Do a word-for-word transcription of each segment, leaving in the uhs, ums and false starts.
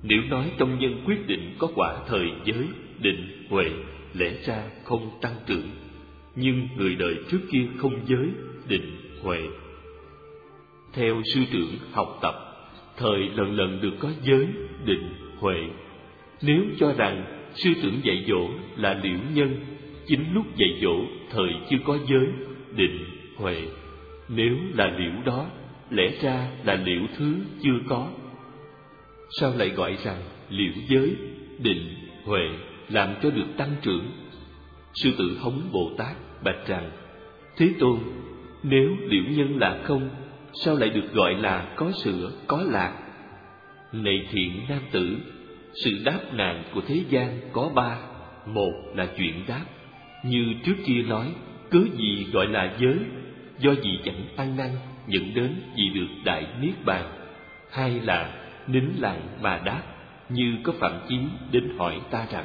Nếu nói trong nhân quyết định có quả thời giới, định, huệ, lẽ ra không tăng trưởng. Nhưng người đời trước kia không giới, định, huệ. Theo sư trưởng học tập, thời lần lần được có giới, định, huệ. Nếu cho rằng sư trưởng dạy dỗ là liễu nhân, chính lúc dạy dỗ thời chưa có giới, định, huệ. Nếu là liễu đó, lẽ ra là liễu thứ chưa có. Sao lại gọi rằng liễu giới, định, huệ làm cho được tăng trưởng? Sư Tử Hống Bồ Tát bạch rằng: Thế Tôn, nếu liễu nhân là không, sao lại được gọi là có sữa, có lạc? Này thiện nam tử, sự đáp nạn của thế gian có ba. Một là chuyện đáp, như trước kia nói, cớ gì gọi là giới, do gì chẳng ăn năn dẫn đến vì được đại niết bàn. Hai là nín lặng mà đáp, như có Phạm Chí đến hỏi ta rằng: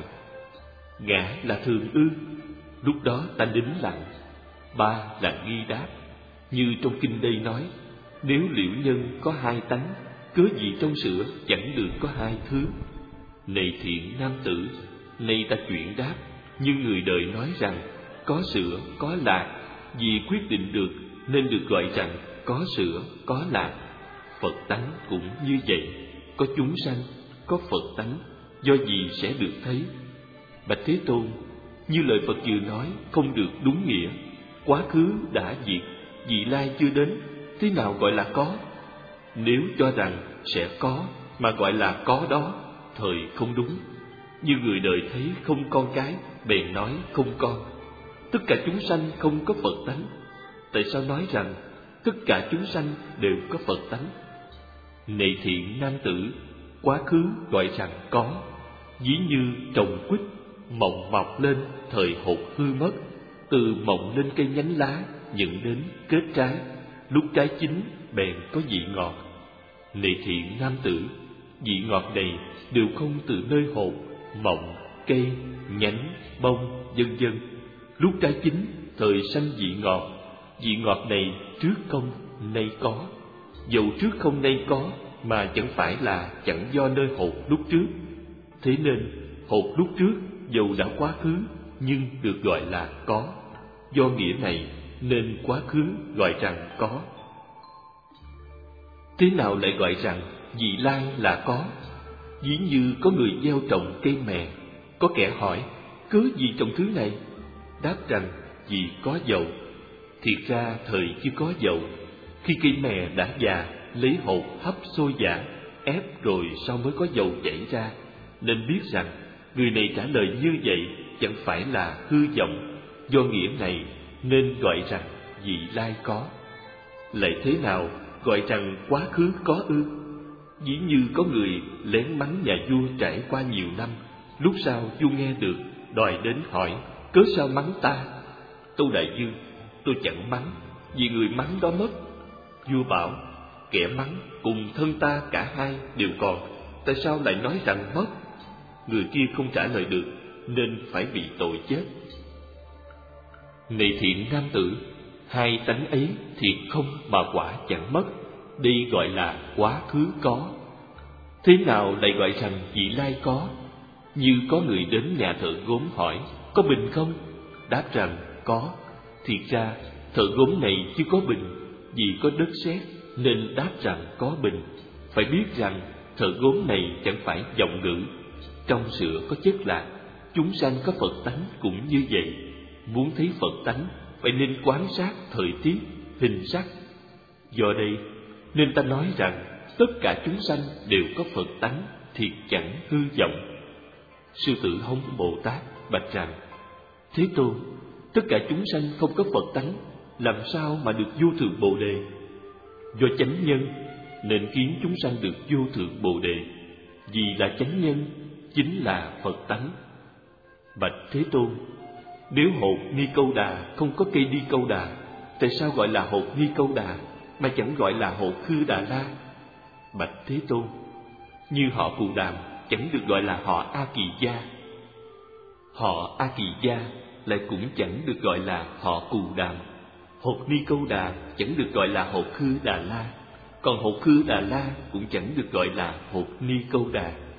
Ngã là thường ư? Lúc đó ta nín lặng. Ba là nghi đáp, như trong kinh đây nói, nếu liễu nhân có hai tánh, cớ gì trong sữa chẳng được có hai thứ? Này thiện nam tử, nay ta chuyển đáp, như người đời nói rằng có sữa, có lạc, vì quyết định được nên được gọi rằng có sữa, có lạc. Phật tánh cũng như vậy, có chúng sanh, có Phật tánh, do gì sẽ được thấy? Bạch Thế Tôn, như lời Phật vừa nói không được đúng nghĩa. Quá khứ đã diệt, vị lai chưa đến, thế nào gọi là có? Nếu cho rằng sẽ có mà gọi là có đó, thời không đúng. Như người đời thấy không con cái, bèn nói không con. Tất cả chúng sanh không có Phật tánh. Tại sao nói rằng tất cả chúng sanh đều có Phật tánh? Này thiện nam tử, quá khứ gọi rằng có, ví như trồng quýt, mộng mọc lên, thời hột hư mất, từ mộng lên cây nhánh lá, dẫn đến kết trái, lúc trái chín bèn có vị ngọt. Này thiện nam tử, vị ngọt này đều không từ nơi hột, mộng, cây, nhánh, bông, vân vân. Lúc trái chín, thời sanh vị ngọt. Vị ngọt này trước không, nay có. Dầu trước không nay có, mà chẳng phải là chẳng do nơi hột lúc trước. Thế nên hột lúc trước dầu đã quá khứ, nhưng được gọi là có. Do nghĩa này nên quá khứ gọi rằng có. Thế nào lại gọi rằng vị lai là có? Ví như có người gieo trồng cây mè, có kẻ hỏi cớ gì trồng thứ này? Đáp rằng vì có dầu. Thiệt ra thời chưa có dầu, khi cây mè đã già, lấy hột hấp sôi giã, ép rồi sau mới có dầu chảy ra. Nên biết rằng người này trả lời như vậy chẳng phải là hư vọng. Do nghĩa này nên gọi rằng vị lai có. Lại thế nào gọi rằng quá khứ có ư? Ví như có người lén mắng nhà vua trải qua nhiều năm, lúc sau vua nghe được, đòi đến hỏi cớ sao mắng ta? Tâu đại vương, tôi chẳng mắng, vì người mắng đó mất. Vua bảo, kẻ mắng cùng thân ta cả hai đều còn, tại sao lại nói rằng mất? Người kia không trả lời được, nên phải bị tội chết. Này thiện nam tử, hai tánh ấy thiệt không mà quả chẳng mất, đây gọi là quá khứ có. Thế nào lại gọi rằng vị lai có? Như có người đến nhà thợ gốm hỏi, có bình không? Đáp rằng có. Thiệt ra thợ gốm này chưa có bình, vì có đất sét nên đáp rằng có bình. Phải biết rằng thợ gốm này chẳng phải giọng ngữ. Trong sữa có chất lạc, chúng sanh có Phật tánh cũng như vậy. Muốn thấy Phật tánh phải nên quan sát thời tiết, hình sắc. Do đây nên ta nói rằng tất cả chúng sanh đều có Phật tánh, thiệt chẳng hư vọng. Sư Tử Hống Bồ Tát bạch rằng: Thế Tôn, tất cả chúng sanh không có Phật tánh, làm sao mà được vô thượng Bồ đề? Do chánh nhân nên khiến chúng sanh được vô thượng Bồ đề. Vì là chánh nhân chính là Phật tánh. Bạch Thế Tôn, nếu hột Ni Câu Đà không có cây Ni Câu Đà, tại sao gọi là hột Ni Câu Đà mà chẳng gọi là hột Khư Đà La? Bạch Thế Tôn, như họ Cù Đàm chẳng được gọi là họ A Kỳ Gia, họ A Kỳ Gia lại cũng chẳng được gọi là họ Cù Đàm. Hột Ni Câu Đà chẳng được gọi là hột Khư Đà La, còn hột Khư Đà La cũng chẳng được gọi là hột Ni Câu Đà.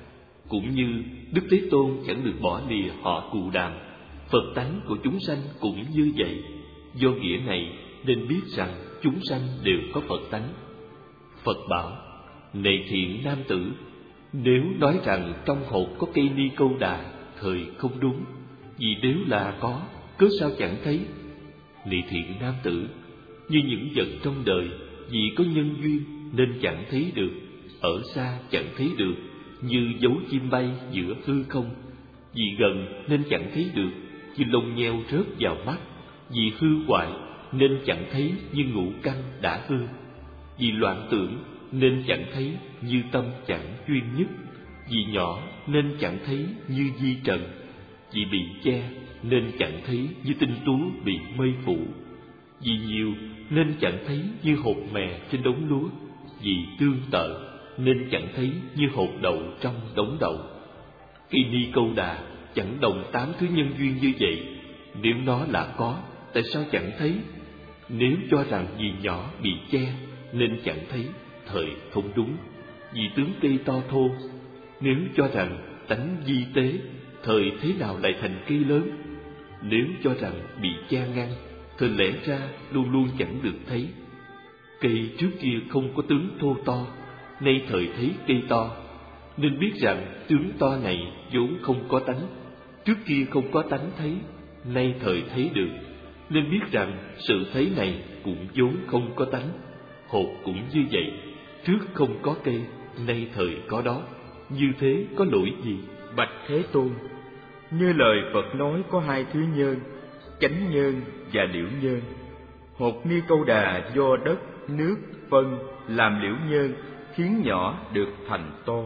Cũng như Đức Thế Tôn chẳng được bỏ lìa họ Cù Đàm, Phật tánh của chúng sanh cũng như vậy. Do nghĩa này nên biết rằng chúng sanh đều có Phật tánh. Phật bảo: này thiện nam tử, nếu nói rằng trong hột có cây ni câu đà, thời không đúng, vì nếu là có, cớ sao chẳng thấy? Này thiện nam tử, như những vật trong đời, vì có nhân duyên nên chẳng thấy được, ở xa chẳng thấy được, như dấu chim bay giữa hư không. Vì gần nên chẳng thấy được, như lông nheo rớt vào mắt. Vì hư hoại nên chẳng thấy, như ngũ căn đã hư. Vì loạn tưởng nên chẳng thấy, như tâm chẳng chuyên nhất. Vì nhỏ nên chẳng thấy, như di trần. Vì bị che nên chẳng thấy, như tinh tú bị mây phủ. Vì nhiều nên chẳng thấy, như hột mè trên đống lúa. Vì tương tự nên chẳng thấy, như hột đậu trong đống đậu. Cây ni câu đà chẳng đồng tám thứ nhân duyên như vậy. Nếu nó là có, tại sao chẳng thấy? Nếu cho rằng vì nhỏ bị che nên chẳng thấy, thời không đúng, vì tướng cây to thô. Nếu cho rằng tánh di tế, thời thế nào lại thành cây lớn? Nếu cho rằng bị che ngăn, thời lẽ ra luôn luôn chẳng được thấy. Cây trước kia không có tướng thô to, nay thời thấy cây to, nên biết rằng tướng to này vốn không có tánh. Trước kia không có tánh thấy, nay thời thấy được, nên biết rằng sự thấy này cũng vốn không có tánh. Hột cũng như vậy, trước không có cây, nay thời có đó, như thế có lỗi gì? Bạch Thế Tôn, như lời Phật nói có hai thứ nhân, chánh nhân và liễu nhân. Hột ni câu đà do đất, nước, phân làm liễu nhân, khiến nhỏ được thành to.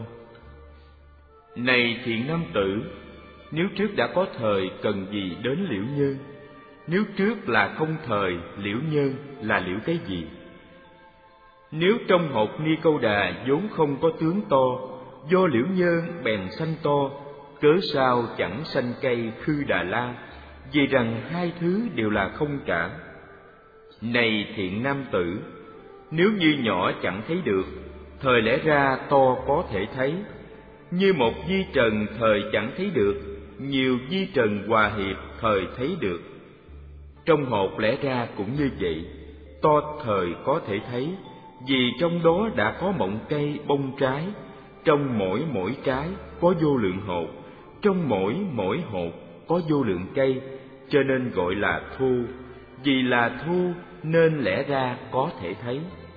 Này thiện nam tử, nếu trước đã có thời cần gì đến liễu nhân? Nếu trước là không thời, liễu nhân là liễu cái gì? Nếu trong hột ni câu đà vốn không có tướng to, do liễu nhân bèn sanh to, cớ sao chẳng sanh cây khư đà la? Vì rằng hai thứ đều là không cả. Này thiện nam tử, nếu như nhỏ chẳng thấy được, thời lẽ ra to có thể thấy. Như một vi trần thời chẳng thấy được, nhiều vi trần hòa hiệp thời thấy được. Trong hột lẽ ra cũng như vậy, to thời có thể thấy, vì trong đó đã có mộng cây bông trái. Trong mỗi mỗi trái có vô lượng hột, trong mỗi mỗi hột có vô lượng cây, cho nên gọi là thu. Vì là thu nên lẽ ra có thể thấy.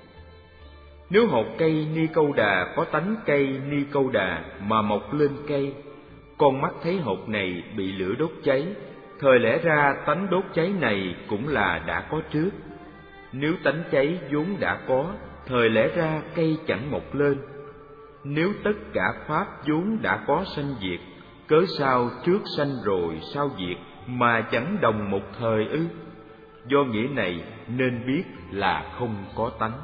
Nếu hột cây ni câu đà có tánh cây ni câu đà mà mọc lên cây, con mắt thấy hột này bị lửa đốt cháy, thời lẽ ra tánh đốt cháy này cũng là đã có trước. Nếu tánh cháy vốn đã có, thời lẽ ra cây chẳng mọc lên. Nếu tất cả pháp vốn đã có sanh diệt, cớ sao trước sanh rồi sau diệt mà chẳng đồng một thời ư? Do nghĩa này nên biết là không có tánh.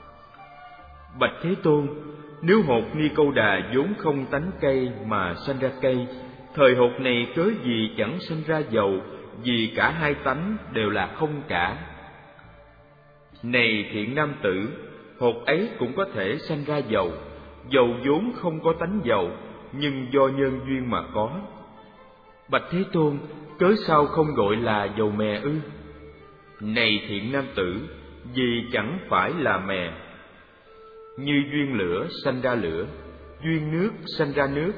Bạch Thế Tôn, nếu hột ni câu đà vốn không tánh cây mà sanh ra cây, thời hột này cớ gì chẳng sanh ra dầu? Vì cả hai tánh đều là không cả. Này thiện nam tử, hột ấy cũng có thể sanh ra dầu. Dầu vốn không có tánh dầu, nhưng do nhân duyên mà có. Bạch Thế Tôn, cớ sao không gọi là dầu mè ư? Này thiện nam tử, vì chẳng phải là mè. Như duyên lửa sanh ra lửa, duyên nước sanh ra nước.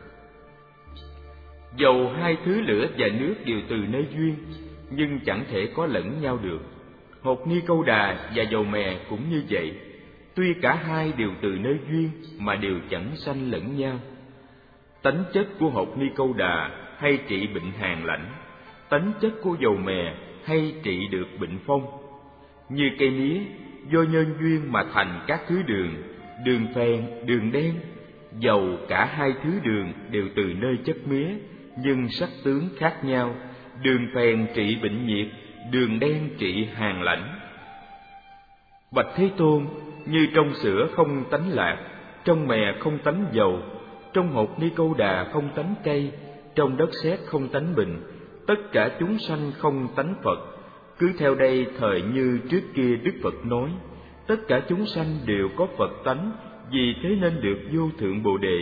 Dầu hai thứ lửa và nước đều từ nơi duyên, nhưng chẳng thể có lẫn nhau được. Hột ni câu đà và dầu mè cũng như vậy, tuy cả hai đều từ nơi duyên mà đều chẳng sanh lẫn nhau. Tánh chất của hột ni câu đà hay trị bệnh hàn lãnh, tánh chất của dầu mè hay trị được bệnh phong. Như cây mía, do nhân duyên mà thành các thứ đường, đường phèn, đường đen. Dầu cả hai thứ đường đều từ nơi chất mía, nhưng sắc tướng khác nhau. Đường phèn trị bệnh nhiệt, đường đen trị hàn lãnh. Bạch Thế Tôn, như trong sữa không tánh lạc, trong mè không tánh dầu, trong hột ni câu đà không tánh cây, trong đất sét không tánh bình, tất cả chúng sanh không tánh Phật. Cứ theo đây thời như trước kia Đức Phật nói, tất cả chúng sanh đều có Phật tánh, vì thế nên được vô thượng Bồ đề.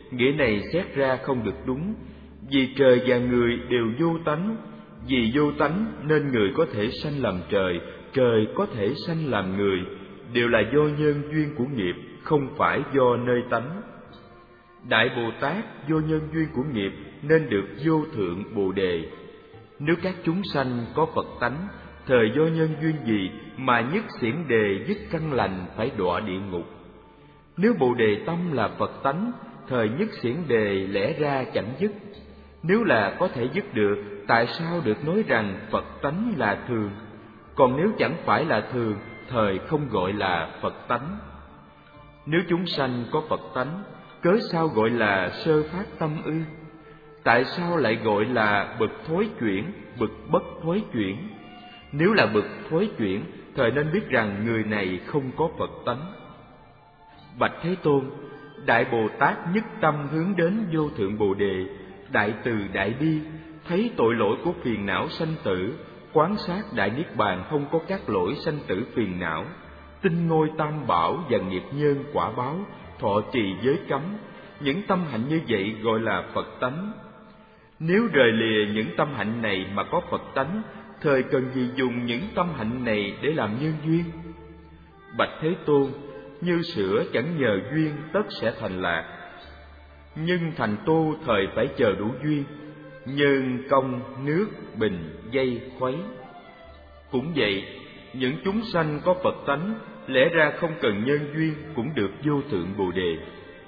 nghĩa này xét ra không được đúng, vì trời và người đều vô tánh, vì vô tánh nên người có thể sanh làm trời, trời có thể sanh làm người, đều là do nhân duyên của nghiệp, không phải do nơi tánh. Đại Bồ Tát do nhân duyên của nghiệp nên được vô thượng Bồ Đề. Nếu các chúng sanh có Phật tánh, thời do nhân duyên gì mà nhất xiển đề dứt căn lành phải đọa địa ngục? Nếu Bồ Đề tâm là Phật tánh, thời nhất xiển đề lẽ ra chẳng dứt. Nếu là có thể dứt được, tại sao được nói rằng Phật tánh là thường? Còn nếu chẳng phải là thường, thời không gọi là Phật tánh. Nếu chúng sanh có Phật tánh, cớ sao gọi là sơ phát tâm ư? Tại sao lại gọi là bậc thối chuyển, bậc bất thối chuyển? Nếu là bậc thối chuyển, thời nên biết rằng người này không có Phật tánh. Bạch Thế Tôn, Đại Bồ Tát nhất tâm hướng đến vô thượng Bồ Đề, đại từ đại bi, thấy tội lỗi của phiền não sanh tử, quán sát đại niết bàn không có các lỗi sanh tử phiền não, tinh ngôi tam bảo và nghiệp nhân quả báo, thọ trì giới cấm. Những tâm hạnh như vậy gọi là Phật tánh. Nếu rời lìa những tâm hạnh này mà có Phật tánh, thời cần gì dùng những tâm hạnh này để làm nhân duyên? Bạch Thế Tôn, như sữa chẳng nhờ duyên tất sẽ thành lạc, nhưng thành tô thời phải chờ đủ duyên, nhân công nước bình dây khuấy. Cũng vậy, những chúng sanh có Phật tánh lẽ ra không cần nhân duyên cũng được vô thượng Bồ Đề.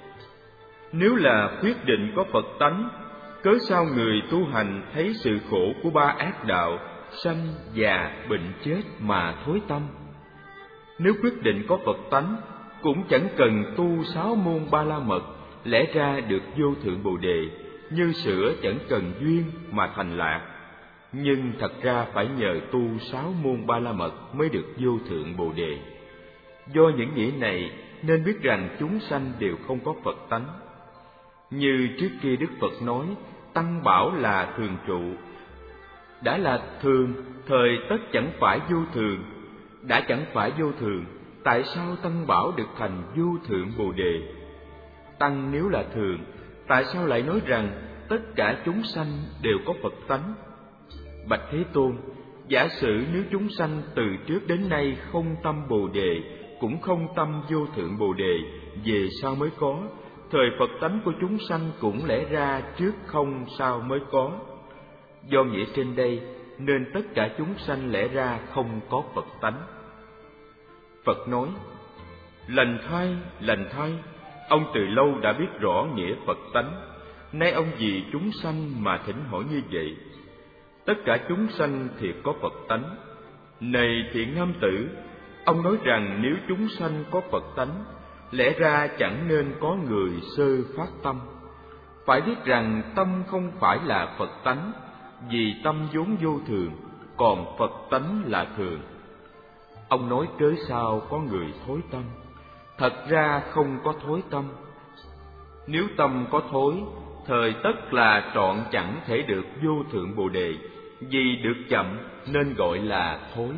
Nếu là quyết định có Phật tánh, cớ sao người tu hành thấy sự khổ của ba ác đạo sanh già bệnh chết mà thối tâm? Nếu quyết định có Phật tánh, cũng chẳng cần tu sáu môn ba la mật, lẽ ra được vô thượng Bồ Đề. Như sữa chẳng cần duyên mà thành lạc, nhưng thật ra phải nhờ tu sáu môn ba la mật mới được vô thượng Bồ Đề. Do những nghĩa này nên biết rằng chúng sanh đều không có Phật tánh. Như trước kia Đức Phật nói, tăng bảo là thường trụ. Đã là thường, thời tất chẳng phải vô thường. Đã chẳng phải vô thường, tại sao tăng bảo được thành vô thượng Bồ Đề? Tăng nếu là thường, tại sao lại nói rằng tất cả chúng sanh đều có Phật tánh? Bạch Thế Tôn, giả sử nếu chúng sanh từ trước đến nay không tâm Bồ Đề, cũng không tâm vô thượng Bồ Đề, về sau mới có, thời Phật tánh của chúng sanh cũng lẽ ra trước không sau mới có. Do nghĩa trên đây nên tất cả chúng sanh lẽ ra không có Phật tánh. Phật nói, lành thay, lành thay, ông từ lâu đã biết rõ nghĩa Phật tánh, nay ông vì chúng sanh mà thỉnh hỏi như vậy. Tất cả chúng sanh thiệt có Phật tánh. Này thiện nam tử, ông nói rằng nếu chúng sanh có Phật tánh, lẽ ra chẳng nên có người sơ phát tâm. Phải biết rằng tâm không phải là Phật tánh, vì tâm vốn vô thường, còn Phật tánh là thường. Ông nói cớ sao có người thối tâm? Thật ra không có thối tâm. Nếu tâm có thối, thời tất là trọn chẳng thể được vô thượng Bồ Đề, vì được chậm nên gọi là thối.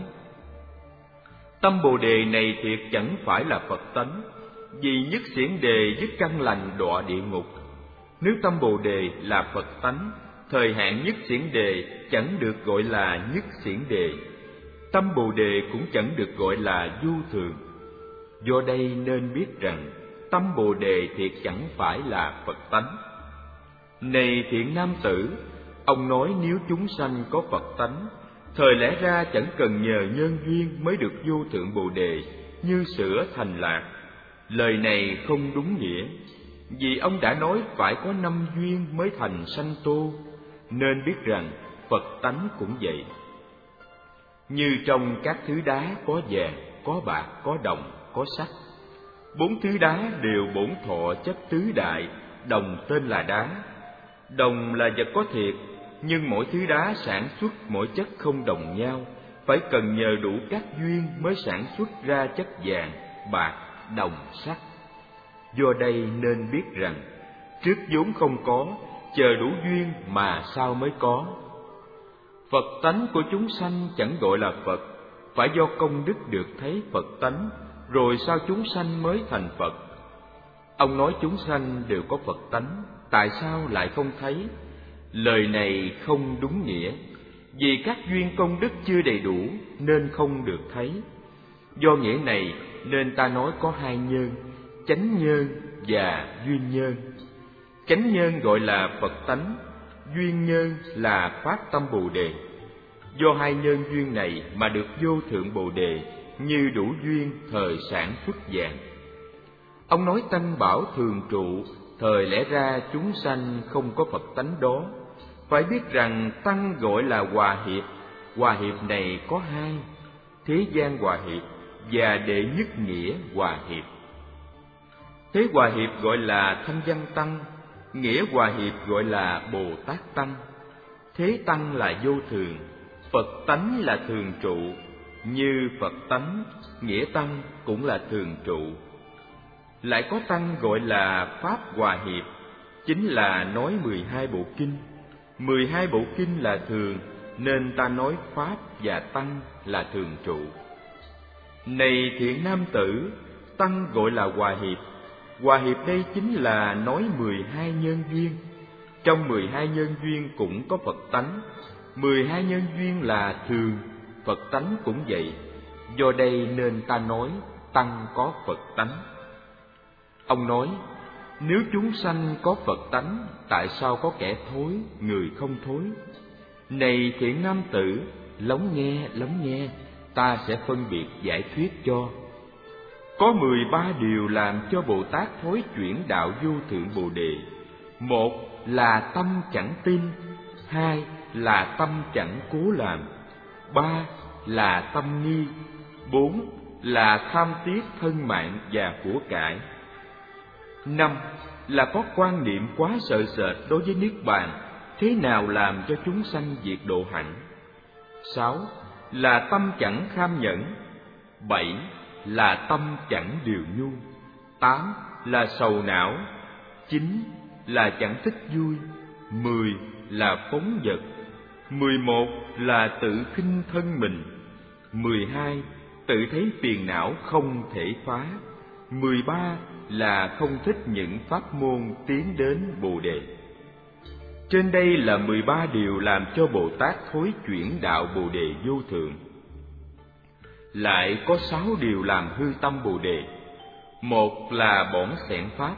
Tâm Bồ Đề này thiệt chẳng phải là Phật tánh, vì nhất xiển đề dứt căn lành đọa địa ngục. Nếu tâm Bồ Đề là Phật tánh, thời hạn nhất xiển đề chẳng được gọi là nhất xiển đề, tâm Bồ Đề cũng chẳng được gọi là vô thường. Do đây nên biết rằng tâm Bồ Đề thiệt chẳng phải là Phật tánh. Này thiện nam tử, ông nói nếu chúng sanh có Phật tánh, thời lẽ ra chẳng cần nhờ nhân duyên mới được vô thượng Bồ Đề, như sữa thành lạc. Lời này không đúng nghĩa, vì ông đã nói phải có năm duyên mới thành sanh tô, nên biết rằng Phật tánh cũng vậy. Như trong các thứ đá có vàng, có bạc, có đồng, có sắt. Bốn thứ đá đều bổn thọ chất tứ đại, đồng tên là đá. Đồng là vật có thiệt, nhưng mỗi thứ đá sản xuất mỗi chất không đồng nhau, phải cần nhờ đủ các duyên mới sản xuất ra chất vàng, bạc, đồng, sắt. Do đây nên biết rằng trước vốn không có, chờ đủ duyên mà sau mới có. Phật tánh của chúng sanh chẳng gọi là Phật, phải do công đức được thấy Phật tánh, rồi sau chúng sanh mới thành Phật. Ông nói chúng sanh đều có Phật tánh, tại sao lại không thấy? Lời này không đúng nghĩa, vì các duyên công đức chưa đầy đủ nên không được thấy. Do nghĩa này nên ta nói có hai nhân, chánh nhân và duyên nhân. Chánh nhân gọi là Phật tánh, duyên nhân là phát tâm Bồ đề. Do hai nhân duyên này mà được vô thượng Bồ đề, như đủ duyên thời sản xuất dạng. Ông nói tăng bảo thường trụ, thời lẽ ra chúng sanh không có Phật tánh đó. Phải biết rằng tăng gọi là hòa hiệp, hòa hiệp này có hai: thế gian hòa hiệp và đệ nhất nghĩa hòa hiệp. Thế hòa hiệp gọi là thanh văn tăng, nghĩa hòa hiệp gọi là Bồ Tát tăng. Thế tăng là vô thường, Phật tánh là thường trụ, như Phật tánh, nghĩa tăng cũng là thường trụ. Lại có tăng gọi là pháp hòa hiệp, chính là nói mười hai bộ kinh. Mười hai bộ kinh là thường, nên ta nói pháp và tăng là thường trụ. Này thiện nam tử, tăng gọi là hòa hiệp. Hòa hiệp đây chính là nói mười hai nhân duyên. Trong mười hai nhân duyên cũng có Phật tánh. Mười hai nhân duyên là thường, Phật tánh cũng vậy. Do đây nên ta nói tăng có Phật tánh. Ông nói, nếu chúng sanh có Phật tánh, tại sao có kẻ thối, người không thối? Này thiện nam tử, lắng nghe, lắng nghe, ta sẽ phân biệt giải thuyết cho. Có mười ba điều làm cho Bồ Tát thối chuyển đạo vô thượng Bồ đề. Một là tâm chẳng tin, hai là tâm chẳng cố làm, ba là tâm nghi, bốn là tham tiếc thân mạng và của cải, năm là có quan niệm quá sợ sệt đối với niết bàn, thế nào làm cho chúng sanh diệt độ hạnh, sáu là tâm chẳng kham nhẫn, bảy là tâm chẳng điều nhu, tám là sầu não, chín là chẳng thích vui, mười là phóng dật, mười một là tự khinh thân mình, mười hai tự thấy phiền não không thể phá, mười ba là không thích những pháp môn tiến đến Bồ đề. Trên đây là mười ba điều làm cho Bồ Tát thối chuyển đạo Bồ đề vô thượng. Lại có sáu điều làm hư tâm Bồ đề. Một là bỏn xẻn pháp,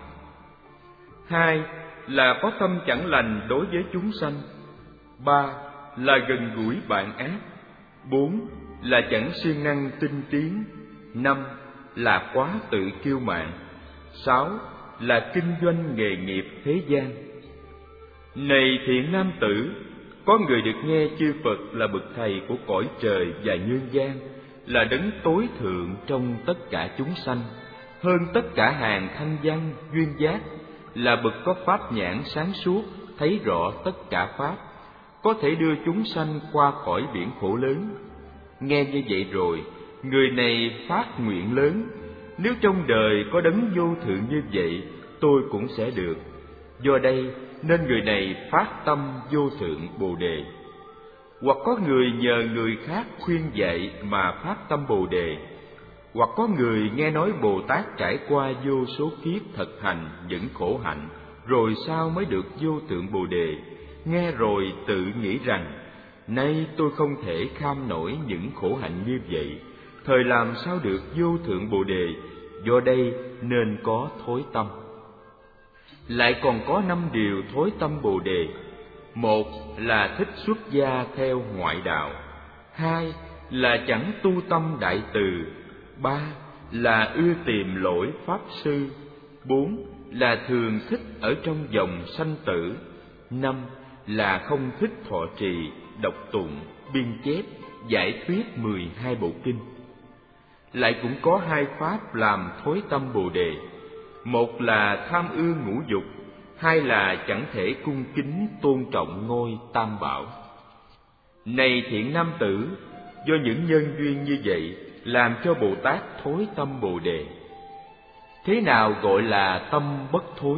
hai là có tâm chẳng lành đối với chúng sanh, ba là gần gũi bạn ác, bốn là chẳng siêng năng tinh tiến, năm là quá tự kiêu mạn, sáu là kinh doanh nghề nghiệp thế gian. Này thiện nam tử, có người được nghe chư Phật là bậc thầy của cõi trời và nhân gian, là đấng tối thượng trong tất cả chúng sanh, hơn tất cả hàng thanh văn duyên giác, là bậc có pháp nhãn sáng suốt, thấy rõ tất cả pháp, có thể đưa chúng sanh qua khỏi biển khổ lớn. Nghe như vậy rồi, người này phát nguyện lớn, nếu trong đời có đấng vô thượng như vậy, tôi cũng sẽ được. Do đây nên người này phát tâm vô thượng Bồ đề. Hoặc có người nhờ người khác khuyên dạy mà phát tâm Bồ đề, hoặc có người nghe nói Bồ Tát trải qua vô số kiếp thực hành những khổ hạnh, rồi sao mới được vô thượng Bồ đề, nghe rồi tự nghĩ rằng, nay tôi không thể kham nổi những khổ hạnh như vậy, thời làm sao được vô thượng Bồ đề, do đây nên có thối tâm. Lại còn có năm điều thối tâm Bồ đề. Một là thích xuất gia theo ngoại đạo, hai là chẳng tu tâm đại từ, ba là ưa tìm lỗi pháp sư, bốn là thường thích ở trong dòng sanh tử, năm là không thích thọ trì, đọc tụng, biên chép, giải thuyết mười hai bộ kinh. Lại cũng có hai pháp làm thối tâm Bồ đề. Một là tham ưa ngũ dục, hai là chẳng thể cung kính tôn trọng ngôi Tam Bảo. Này thiện nam tử, do những nhân duyên như vậy làm cho Bồ Tát thối tâm Bồ đề. Thế nào gọi là tâm bất thối?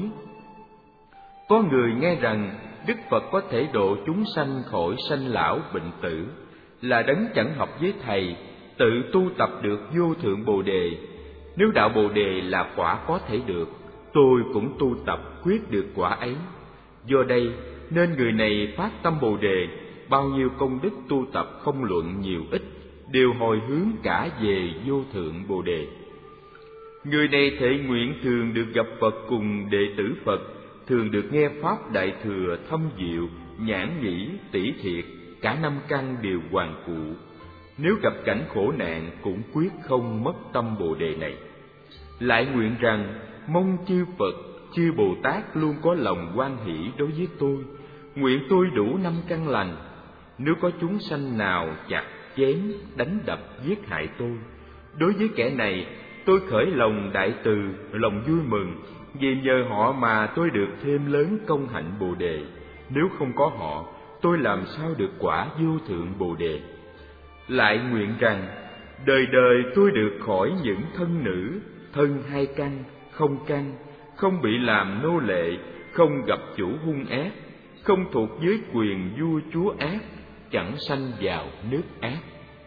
Có người nghe rằng Đức Phật có thể độ chúng sanh khỏi sanh lão bệnh tử, là đấng chẳng học với thầy, tự tu tập được vô thượng Bồ đề. Nếu đạo Bồ đề là quả có thể được, tôi cũng tu tập quyết được quả ấy. Do đây nên người này phát tâm Bồ Đề, bao nhiêu công đức tu tập không luận nhiều ít, đều hồi hướng cả về vô thượng Bồ Đề. Người này thệ nguyện thường được gặp Phật cùng đệ tử Phật, thường được nghe pháp đại thừa thâm diệu, nhãn nhĩ tỷ thiệt, cả năm căn đều hoàn cụ. Nếu gặp cảnh khổ nạn cũng quyết không mất tâm Bồ Đề này. Lại nguyện rằng mong chư Phật, chư Bồ Tát luôn có lòng hoan hỷ đối với tôi, nguyện tôi đủ năm căn lành. Nếu có chúng sanh nào chặt chém, đánh đập, giết hại tôi, đối với kẻ này tôi khởi lòng đại từ, lòng vui mừng, vì nhờ họ mà tôi được thêm lớn công hạnh Bồ Đề. Nếu không có họ, tôi làm sao được quả vô thượng Bồ Đề. Lại nguyện rằng đời đời tôi được khỏi những thân nữ, thân hai căn, không căn, không bị làm nô lệ, không gặp chủ hung ác, không thuộc dưới quyền vua chúa ác, chẳng sanh vào nước ác.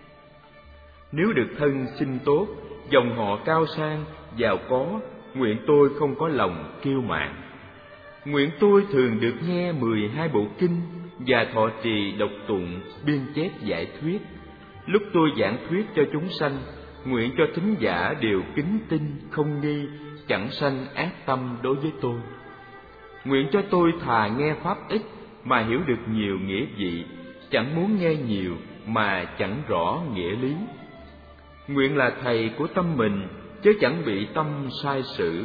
Nếu được thân sinh tốt, dòng họ cao sang, giàu có, nguyện tôi không có lòng kiêu mạn. Nguyện tôi thường được nghe mười hai bộ kinh và thọ trì đọc tụng, biên chép giải thuyết. Lúc tôi giảng thuyết cho chúng sanh, nguyện cho thính giả đều kính tin, không nghi, chẳng sanh ác tâm đối với tôi. Nguyện cho tôi thà nghe pháp ít mà hiểu được nhiều nghĩa vị, chẳng muốn nghe nhiều mà chẳng rõ nghĩa lý. Nguyện là thầy của tâm mình, chứ chẳng bị tâm sai sử.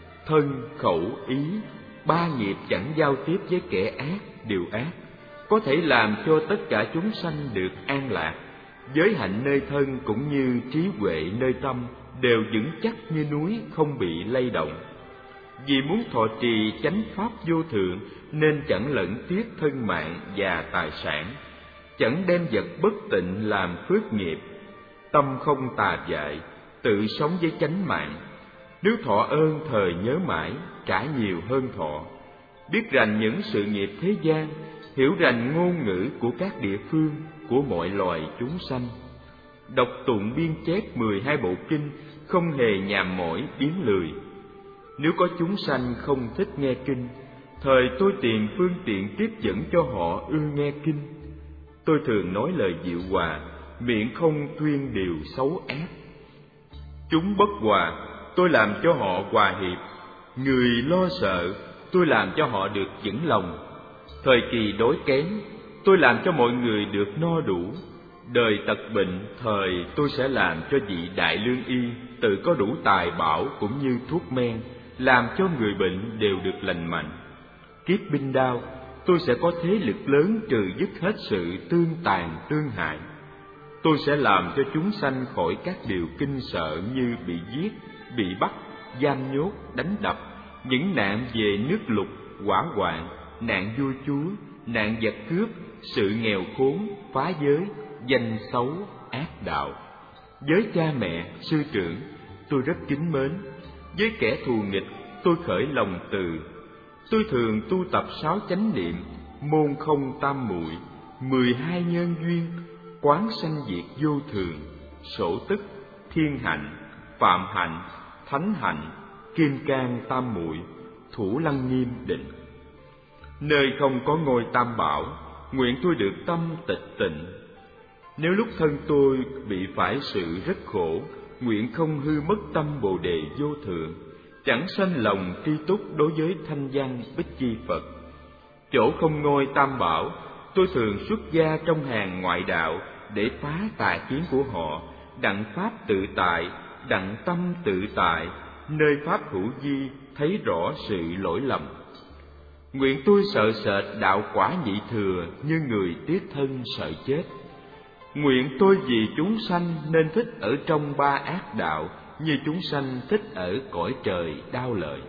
Thân, khẩu, ý, ba nghiệp chẳng giao tiếp với kẻ ác, điều ác, có thể làm cho tất cả chúng sanh được an lạc. Giới hạnh nơi thân cũng như trí huệ nơi tâm đều vững chắc như núi, không bị lay động. Vì muốn thọ trì chánh pháp vô thượng nên chẳng lẫn tiếc thân mạng và tài sản, chẳng đem vật bất tịnh làm phước nghiệp. Tâm không tà dại, tự sống với chánh mạng. Nếu thọ ơn thời nhớ mãi, trả nhiều hơn thọ. Biết rành những sự nghiệp thế gian, hiểu rành ngôn ngữ của các địa phương, của mọi loài chúng sanh. Đọc tụng biên chép mười hai bộ kinh, không hề nhàm mỏi biếng lười. Nếu có chúng sanh không thích nghe kinh, thời tôi tìm phương tiện tiếp dẫn cho họ ưa nghe kinh. Tôi thường nói lời dịu hòa, miệng không tuyên điều xấu ác. Chúng bất hòa, tôi làm cho họ hòa hiệp. Người lo sợ, tôi làm cho họ được vững lòng. Thời kỳ đói kém, tôi làm cho mọi người được no đủ. Đời tật bệnh, thời tôi sẽ làm cho vị đại lương y tự có đủ tài bảo cũng như thuốc men, làm cho người bệnh đều được lành mạnh. Kiếp binh đao, tôi sẽ có thế lực lớn trừ dứt hết sự tương tàn tương hại. Tôi sẽ làm cho chúng sanh khỏi các điều kinh sợ như bị giết, bị bắt, giam nhốt, đánh đập, những nạn về nước lụt, hỏa hoạn, nạn vua chúa, nạn giặc cướp, sự nghèo khốn, phá giới, danh xấu, ác đạo. Với cha mẹ, sư trưởng, tôi rất kính mến. Với kẻ thù nghịch, tôi khởi lòng từ. Tôi thường tu tập sáu chánh niệm, môn không tam muội, mười hai nhân duyên, quán sanh diệt vô thường, sổ tức, thiên hạnh, phạm hạnh, thánh hạnh, kim cang tam muội, thủ lăng nghiêm định. Nơi không có ngôi tam bảo, nguyện tôi được tâm tịch tịnh. Nếu lúc thân tôi bị phải sự rất khổ, nguyện không hư mất tâm Bồ Đề vô thượng, chẳng sanh lòng tri túc đối với thanh văn Bích Chi Phật. Chỗ không ngôi tam bảo, tôi thường xuất gia trong hàng ngoại đạo để phá tà kiến của họ, đặng pháp tự tại, đặng tâm tự tại, nơi pháp hữu vi thấy rõ sự lỗi lầm. Nguyện tôi sợ sệt đạo quả nhị thừa như người tiếc thân sợ chết. Nguyện tôi vì chúng sanh nên thích ở trong ba ác đạo, như chúng sanh thích ở cõi trời đau lợi.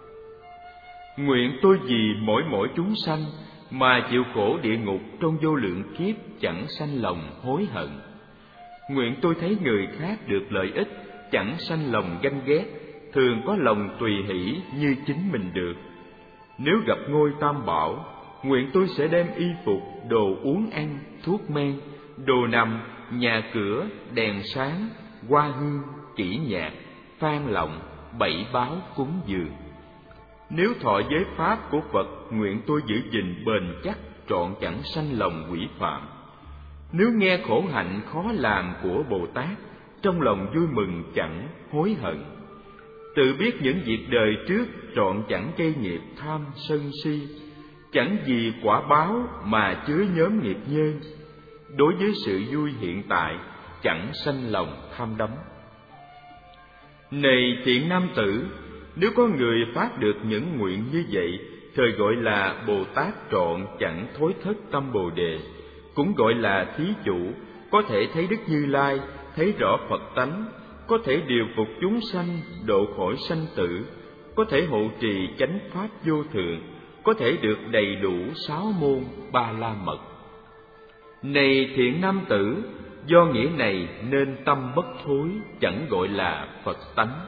Nguyện tôi vì mỗi mỗi chúng sanh mà chịu khổ địa ngục trong vô lượng kiếp, chẳng sanh lòng hối hận. Nguyện tôi thấy người khác được lợi ích, chẳng sanh lòng ganh ghét, thường có lòng tùy hỷ như chính mình được. Nếu gặp ngôi tam bảo, nguyện tôi sẽ đem y phục, đồ uống ăn, thuốc men, đồ nằm, nhà cửa, đèn sáng, hoa hương, kỹ nhạc, phan lọng, bảy báo cúng dường. Nếu thọ giới pháp của Phật, nguyện tôi giữ gìn bền chắc, trọn chẳng sanh lòng quỷ phạm. Nếu nghe khổ hạnh khó làm của Bồ Tát, trong lòng vui mừng chẳng hối hận. Tự biết những việc đời trước, trọn chẳng gây nghiệp tham sân si, chẳng vì quả báo mà chứa nhóm nghiệp nhân. Đối với sự vui hiện tại, chẳng sanh lòng tham đắm. Này thiện nam tử, nếu có người phát được những nguyện như vậy, thời gọi là Bồ Tát trọn chẳng thối thất tâm Bồ Đề, cũng gọi là thí chủ, có thể thấy Đức Như Lai, thấy rõ Phật tánh, có thể điều phục chúng sanh, độ khỏi sanh tử, có thể hộ trì chánh pháp vô thượng, có thể được đầy đủ sáu môn ba la mật. Này thiện nam tử, do nghĩa này nên tâm bất thối, chẳng gọi là Phật tánh.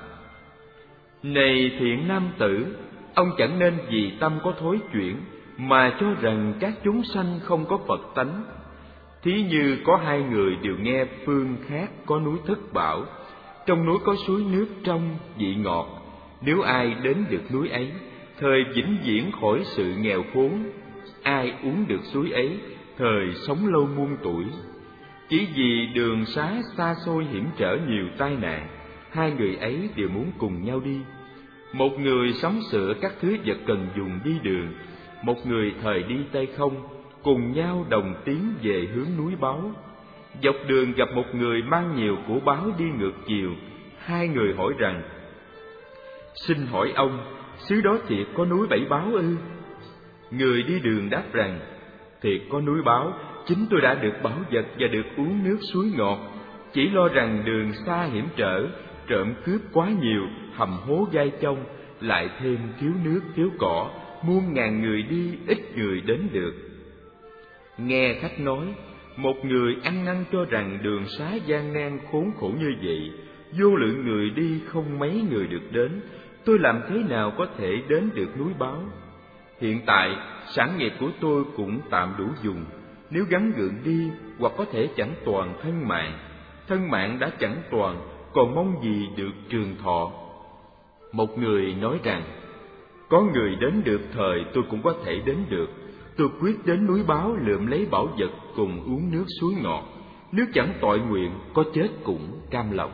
Này thiện nam tử, ông chẳng nên vì tâm có thối chuyển mà cho rằng các chúng sanh không có Phật tánh. Thí như có hai người đều nghe phương khác có núi Thất Bảo, trong núi có suối nước trong vị ngọt. Nếu ai đến được núi ấy, thời vĩnh viễn khỏi sự nghèo khốn. Ai uống được suối ấy, thời sống lâu muôn tuổi. Chỉ vì đường xá xa xôi hiểm trở nhiều tai nạn, hai người ấy đều muốn cùng nhau đi. Một người sắm sửa các thứ vật cần dùng đi đường, một người thời đi tay không, cùng nhau đồng tiến về hướng núi Báu. Dọc đường gặp một người mang nhiều của báu đi ngược chiều. Hai người hỏi rằng: xin hỏi ông, xứ đó thiệt có núi Bảy Báu ư? Người đi đường đáp rằng: thiệt có núi Báu, chính tôi đã được báu vật và được uống nước suối ngọt. Chỉ lo rằng đường xa hiểm trở, trộm cướp quá nhiều, hầm hố gai chông, lại thêm thiếu nước thiếu cỏ, muôn ngàn người đi, ít người đến được. Nghe khách nói, một người ăn năn cho rằng đường xá gian nan khốn khổ như vậy, vô lượng người đi không mấy người được đến, tôi làm thế nào có thể đến được núi Báu? Hiện tại sản nghiệp của tôi cũng tạm đủ dùng, nếu gắng gượng đi hoặc có thể chẳng toàn thân mạng. Thân mạng đã chẳng toàn, còn mong gì được trường thọ? Một người nói rằng: có người đến được thời tôi cũng có thể đến được. Tôi quyết đến núi Báu lượm lấy bảo vật cùng uống nước suối ngọt. Nếu chẳng tội nguyện, có chết cũng cam lòng.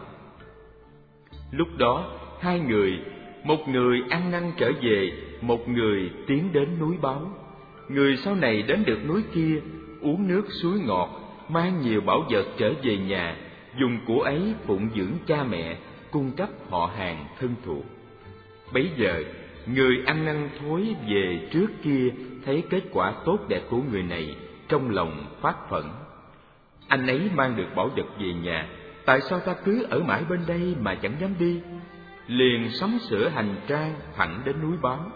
Lúc đó hai người, một người ăn năn trở về, một người tiến đến núi Báu. Người sau này đến được núi kia, uống nước suối ngọt, mang nhiều bảo vật trở về nhà, dùng của ấy phụng dưỡng cha mẹ, cung cấp họ hàng thân thuộc. Bấy giờ người ăn năn thối về trước kia thấy kết quả tốt đẹp của người này, trong lòng phát phẫn: anh ấy mang được bảo vật về nhà, tại sao ta cứ ở mãi bên đây mà chẳng dám đi? Liền sắm sửa hành trang thẳng đến núi Báu.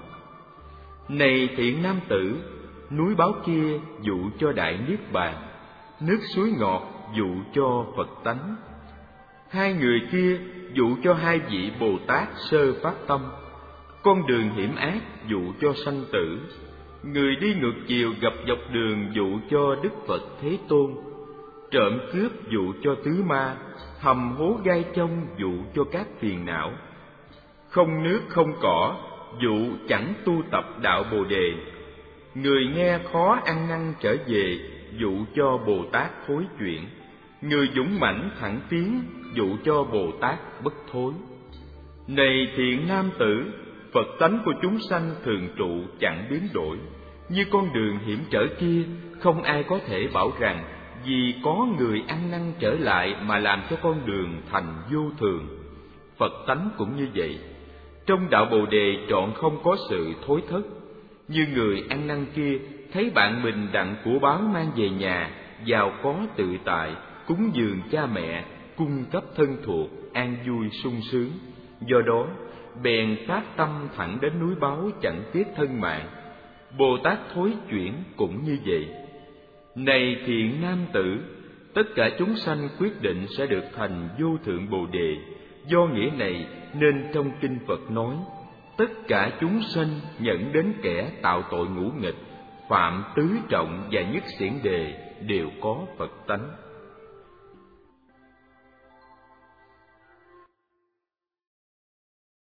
Này thiện nam tử, núi Báu kia dụ cho đại niết bàn, nước suối ngọt dụ cho Phật tánh. Hai người kia dụ cho hai vị Bồ Tát sơ phát tâm. Con đường hiểm ác dụ cho sanh tử. Người đi ngược chiều gặp dọc đường dụ cho Đức Phật Thế Tôn. Trộm cướp dụ cho tứ ma, hầm hố gai chông dụ cho các phiền não. Không nước không cỏ dụ chẳng tu tập đạo Bồ Đề. Người nghe khó ăn năn trở về dụ cho Bồ Tát thối chuyển. Người dũng mãnh thẳng tiến dụ cho Bồ Tát bất thối. Này thiện nam tử, Phật tánh của chúng sanh thường trụ chẳng biến đổi. Như con đường hiểm trở kia, không ai có thể bảo rằng vì có người ăn năn trở lại mà làm cho con đường thành vô thường. Phật tánh cũng như vậy. Trong đạo Bồ Đề trọn không có sự thối thất. Như người ăn năn kia thấy bạn mình đặng của báo mang về nhà, giàu có tự tại, cúng dường cha mẹ, cung cấp thân thuộc, an vui sung sướng. Do đó bèn phát tâm thẳng đến núi Báu chẳng tiếc thân mạng. Bồ Tát thối chuyển cũng như vậy. Này thiện nam tử, tất cả chúng sanh quyết định sẽ được thành vô thượng Bồ Đề. Do nghĩa này nên trong kinh Phật nói: tất cả chúng sanh nhận đến kẻ tạo tội ngũ nghịch, phạm tứ trọng và nhất xiển đề đều có Phật tánh.